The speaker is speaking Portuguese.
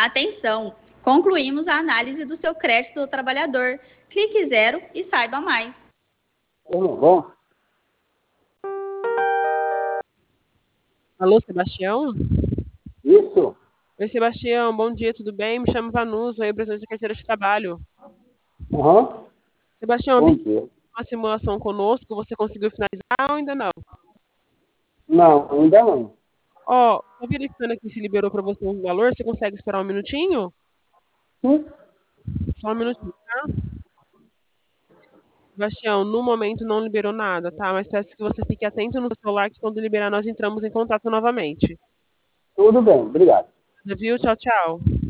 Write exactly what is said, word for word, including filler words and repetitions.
Atenção! Concluímos a análise do seu crédito do trabalhador. Clique zero e saiba mais. Tudo bom? Alô, Sebastião? Isso. Oi, Sebastião, bom dia, tudo bem? Me chamo Vanusa, representante da carteira de trabalho. Uhum. Sebastião, Bom vi dia. uma simulação conosco, você conseguiu finalizar ou ainda não? Não, ainda não. Ó, tô verificando aqui se liberou para você um valor, você consegue esperar um minutinho? Sim. Só um minutinho, tá? Sebastião, no momento não liberou nada, tá? Mas peço que você fique atento no seu celular, que quando liberar nós entramos em contato novamente. Tudo bem, obrigado. Viu? Tchau, tchau.